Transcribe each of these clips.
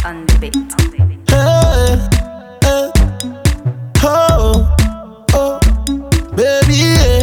on the beat. Hey, hey, oh, oh, baby,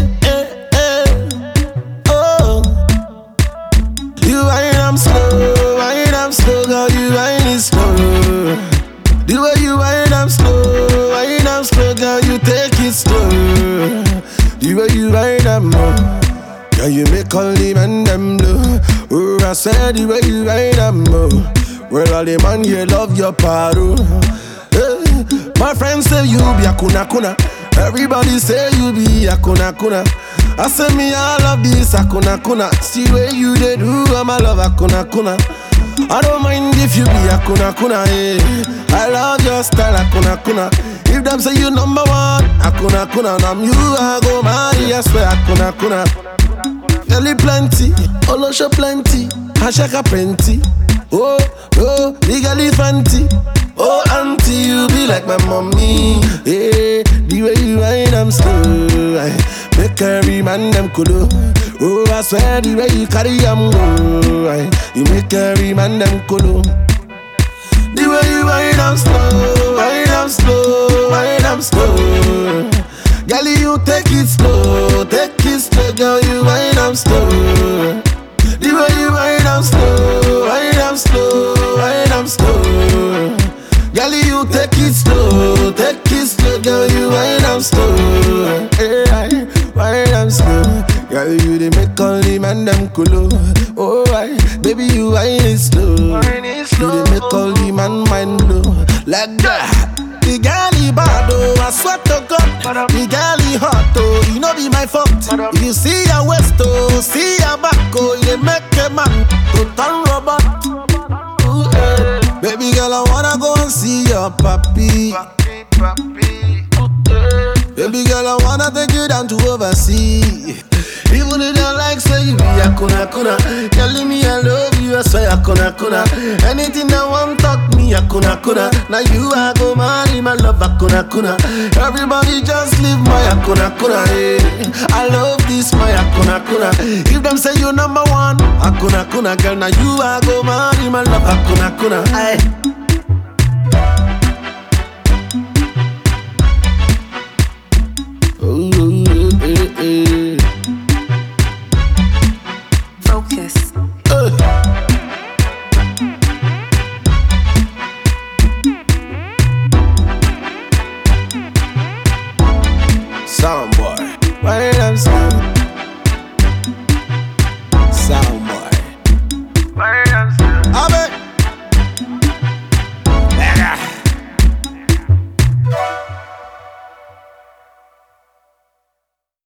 oh. You wind up slow, girl, you wind it slow. The way you wind up slow, girl, you take it slow. The way you wind up more, girl, you make all the men them blow. Oh, I said the way you wind up more. Well, all the man here love your paro. Hey, my friends say you be a kuna kuna. Everybody say you be a kuna kuna. I say me I love this a kuna kuna. See where you they do, I'm a love a kuna kuna. I don't mind if you be a kuna kuna. Hey. I love your style a kuna kuna. If them say you number one, a kuna kuna. And I'm you, I go marry, I swear a kuna kuna. Girlie plenty, Olosho plenty, Ashaka plenty. Oh, oh, legally fancy. Oh, auntie, you be like my mommy. Yeah, the way you wind them slow, make every man them cool. Oh, I swear the way you carry them go, you make every man them cool. The way you wind them slow, wind them slow, wind them slow. Girlie, you take it slow, girl, you wind them slow. The way you wind them slow, wind them slow, wind them slow. Girl, you take it slow, girl, you wind them slow. Hey, wind them slow. Girl, you they make all the man them cool. Oh, baby, you wind it slow. You they make all the man mind blow. Like that. The girl he bad oh, I swear to God. The girl he hot oh, you know be my fault. If you see your waist oh, see your back oh, you make a man to turn robot. Ooh, baby girl, I wanna go and see your papi. Baby girl, I wanna take you down to overseas. Even if you like say you be a kuna kuna, telling me I love you, I swear a kuna kuna. Anything I want talk me a kuna kuna. Now you I go marry my love a kuna kuna. Everybody just leave my a kuna kuna. Hey. I love this my a kuna kuna. If them say you number one, a kuna kuna girl, now you I go marry my love a kuna kuna. Hey.